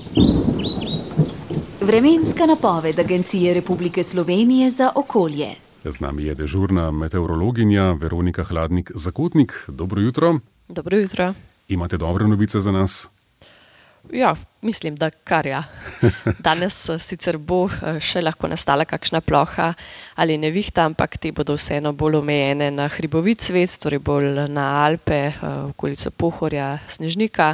Vremenska napoved Agencije Republike Slovenije za okolje. Z nami je dežurna meteorologinja Veronika Hladnik-Zakotnik. Dobro jutro. Dobro jutro. Imate dobre novice za nas? Ja, mislim, da kar ja. Danes sicer bo še lahko nastala kakšna ploha ali nevihta, ampak te bodo vseeno bolj omejene na hribovit svet, torej bolj na Alpe, okolico Pohorja, Snežnika.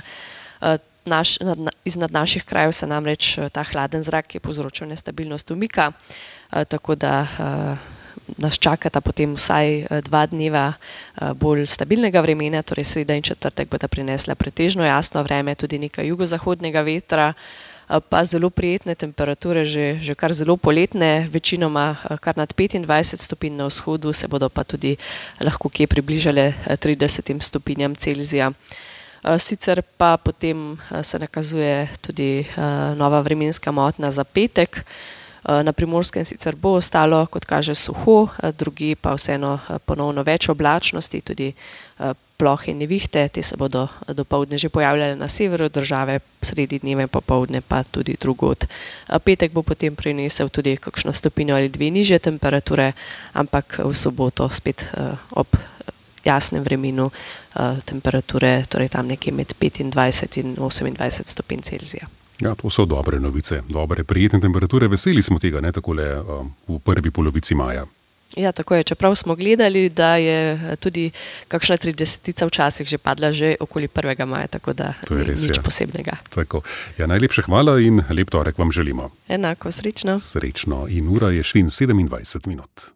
Iznad naših krajev se namreč ta hladen zrak, ki je povzročil nestabilnost, umika, tako da nas čakata potem vsaj 2 dneva bolj stabilnega vremena, torej sreda in četrtek bodo prinesla pretežno jasno vreme, tudi nekaj jugozahodnega vetra, pa zelo prijetne temperature, že kar zelo poletne, večinoma kar nad 25 stopinj na vzhodu, se bodo pa tudi lahko kje približale 30 stopinjam Celzija. Sicer pa potem se nakazuje tudi nova vremenska motnja za petek. Na Primorskem sicer bo ostalo, kot kaže, suho, drugje pa vseeno ponovno več oblačnosti, tudi plohe in nevihte, te se bodo dopoldne že pojavljale na severu države, sredi dneva in popoldne pa tudi drugod. Petek bo potem prinesel tudi kakšno stopinjo ali 2 nižje temperature, ampak v soboto spet ob jasnem vremenu temperature, torej tam nekje med 25 in 28 stopinj Celzija. Ja, to so dobre novice, dobre, prijetne temperature. Veseli smo tega, ne, takole v prvi polovici maja. Ja, tako je. Čeprav smo gledali, da je tudi kakšna 30 včasih že padla že okoli 1. maja, tako da ni nič posebnega. Tako. Ja, najlepša hvala in lep torek vam želimo. Enako, srečno. Srečno. In ura je 27 minut.